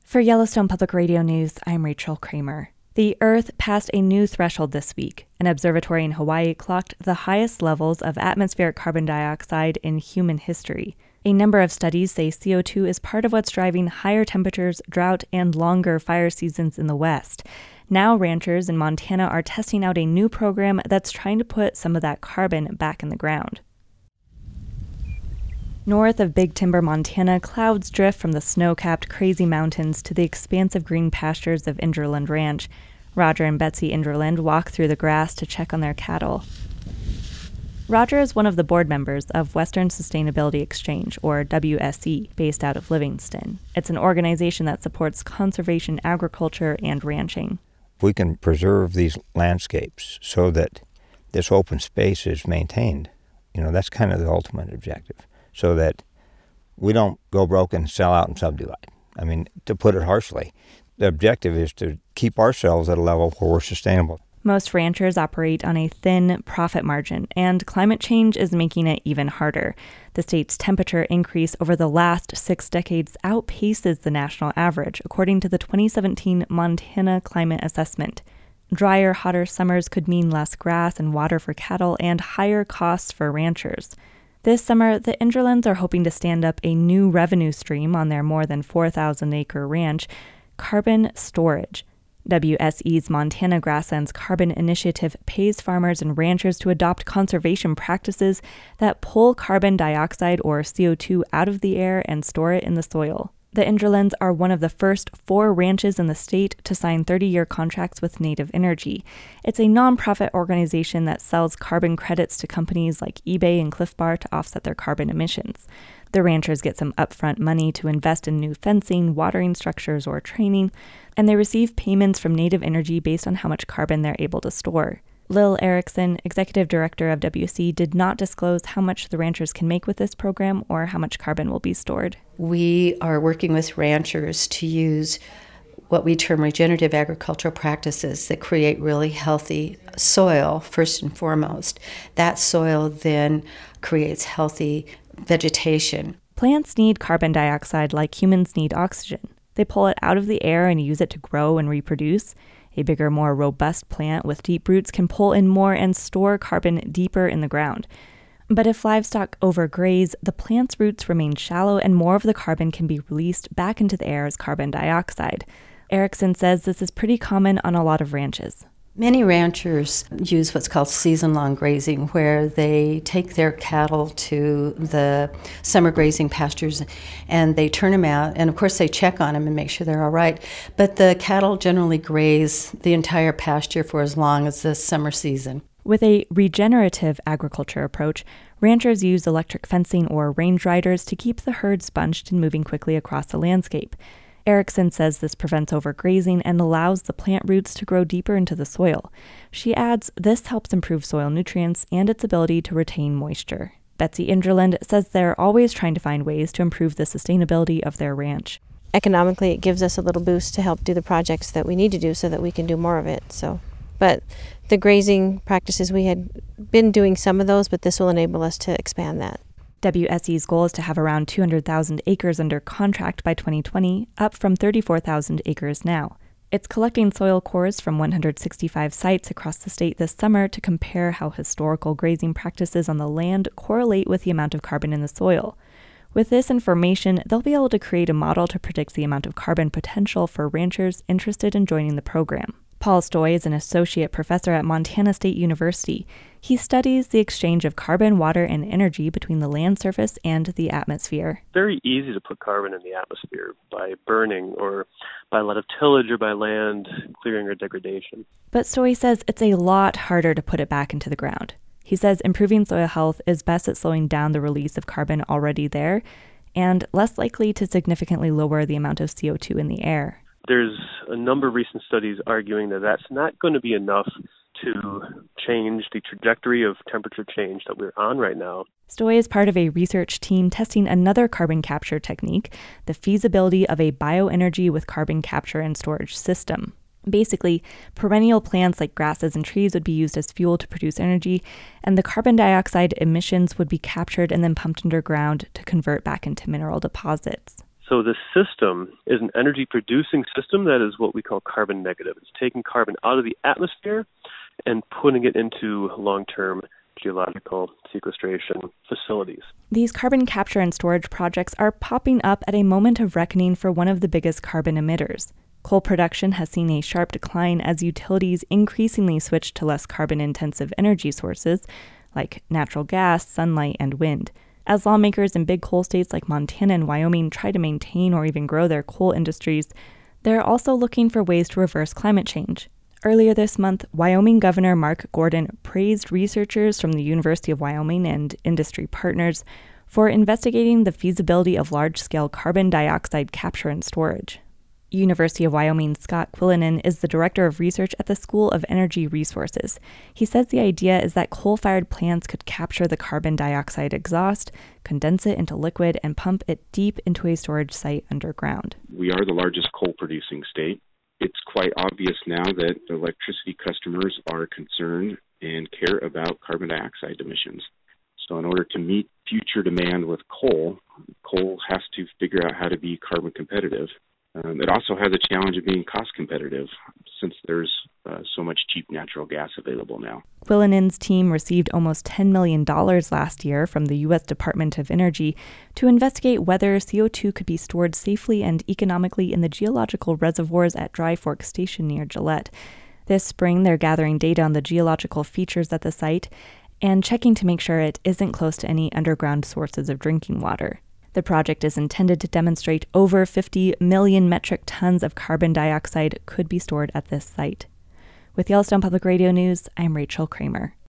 For Yellowstone Public Radio News, I'm Rachel Kramer. The Earth passed a new threshold this week. An observatory in Hawaii clocked the highest levels of atmospheric carbon dioxide in human history. A number of studies say CO2 is part of what's driving higher temperatures, drought, and longer fire seasons in the West. Now ranchers in Montana are testing out a new program that's trying to put some of that carbon back in the ground. North of Big Timber, Montana, clouds drift from the snow-capped Crazy Mountains to the expansive green pastures of Ingerland Ranch. Roger and Betsy Ingerland walk through the grass to check on their cattle. Roger is one of the board members of Western Sustainability Exchange, or WSE, based out of Livingston. It's an organization that supports conservation agriculture and ranching. We can preserve these landscapes so that this open space is maintained. That's kind of the ultimate objective. So that we don't go broke and sell out and subdivide. To put it harshly, the objective is to keep ourselves at a level where we're sustainable. Most ranchers operate on a thin profit margin, and climate change is making it even harder. The state's temperature increase over the last 6 decades outpaces the national average, according to the 2017 Montana Climate Assessment. Drier, hotter summers could mean less grass and water for cattle and higher costs for ranchers. This summer, the Ingerlands are hoping to stand up a new revenue stream on their more than 4,000-acre ranch, carbon storage. WSE's Montana Grasslands Carbon Initiative pays farmers and ranchers to adopt conservation practices that pull carbon dioxide or CO2 out of the air and store it in the soil. The Ingerlands are one of the first 4 ranches in the state to sign 30-year contracts with Native Energy. It's a nonprofit organization that sells carbon credits to companies like eBay and Cliff Bar to offset their carbon emissions. The ranchers get some upfront money to invest in new fencing, watering structures, or training, and they receive payments from Native Energy based on how much carbon they're able to store. Lil Erickson, executive director of WC, did not disclose how much the ranchers can make with this program or how much carbon will be stored. We are working with ranchers to use what we term regenerative agricultural practices that create really healthy soil, first and foremost. That soil then creates healthy vegetation. Plants need carbon dioxide like humans need oxygen. They pull it out of the air and use it to grow and reproduce. A bigger, more robust plant with deep roots can pull in more and store carbon deeper in the ground. But if livestock overgraze, the plant's roots remain shallow and more of the carbon can be released back into the air as carbon dioxide. Erickson says this is pretty common on a lot of ranches. Many ranchers use what's called season-long grazing, where they take their cattle to the summer grazing pastures and they turn them out, and of course they check on them and make sure they're all right. But the cattle generally graze the entire pasture for as long as the summer season. With a regenerative agriculture approach, ranchers use electric fencing or range riders to keep the herd bunched and moving quickly across the landscape. Erickson says this prevents overgrazing and allows the plant roots to grow deeper into the soil. She adds this helps improve soil nutrients and its ability to retain moisture. Betsy Ingerland says they're always trying to find ways to improve the sustainability of their ranch. Economically, it gives us a little boost to help do the projects that we need to do so that we can do more of it. But the grazing practices, we had been doing some of those, but this will enable us to expand that. WSE's goal is to have around 200,000 acres under contract by 2020, up from 34,000 acres now. It's collecting soil cores from 165 sites across the state this summer to compare how historical grazing practices on the land correlate with the amount of carbon in the soil. With this information, they'll be able to create a model to predict the amount of carbon potential for ranchers interested in joining the program. Paul Stoy is an associate professor at Montana State University. He studies the exchange of carbon, water, and energy between the land surface and the atmosphere. Very easy to put carbon in the atmosphere by burning or by a lot of tillage or by land clearing or degradation. But Stoy says it's a lot harder to put it back into the ground. He says improving soil health is best at slowing down the release of carbon already there and less likely to significantly lower the amount of CO2 in the air. There's a number of recent studies arguing that that's not going to be enough to change the trajectory of temperature change that we're on right now. Stoy is part of a research team testing another carbon capture technique, the feasibility of a bioenergy with carbon capture and storage system. Basically, perennial plants like grasses and trees would be used as fuel to produce energy, and the carbon dioxide emissions would be captured and then pumped underground to convert back into mineral deposits. So the system is an energy-producing system that is what we call carbon negative. It's taking carbon out of the atmosphere and putting it into long-term geological sequestration facilities. These carbon capture and storage projects are popping up at a moment of reckoning for one of the biggest carbon emitters. Coal production has seen a sharp decline as utilities increasingly switch to less carbon-intensive energy sources like natural gas, sunlight, and wind. As lawmakers in big coal states like Montana and Wyoming try to maintain or even grow their coal industries, they're also looking for ways to reverse climate change. Earlier this month, Wyoming Governor Mark Gordon praised researchers from the University of Wyoming and industry partners for investigating the feasibility of large-scale carbon dioxide capture and storage. University of Wyoming's Scott Quillinan is the director of research at the School of Energy Resources. He says the idea is that coal-fired plants could capture the carbon dioxide exhaust, condense it into liquid, and pump it deep into a storage site underground. We are the largest coal-producing state. It's quite obvious now that electricity customers are concerned and care about carbon dioxide emissions. So in order to meet future demand with coal has to figure out how to be carbon competitive. It also has a challenge of being cost competitive since there's so much cheap natural gas available now. Quillinan's team received almost $10 million last year from the U.S. Department of Energy to investigate whether CO2 could be stored safely and economically in the geological reservoirs at Dry Fork Station near Gillette. This spring, they're gathering data on the geological features at the site and checking to make sure it isn't close to any underground sources of drinking water. The project is intended to demonstrate over 50 million metric tons of carbon dioxide could be stored at this site. With Yellowstone Public Radio News, I'm Rachel Kramer.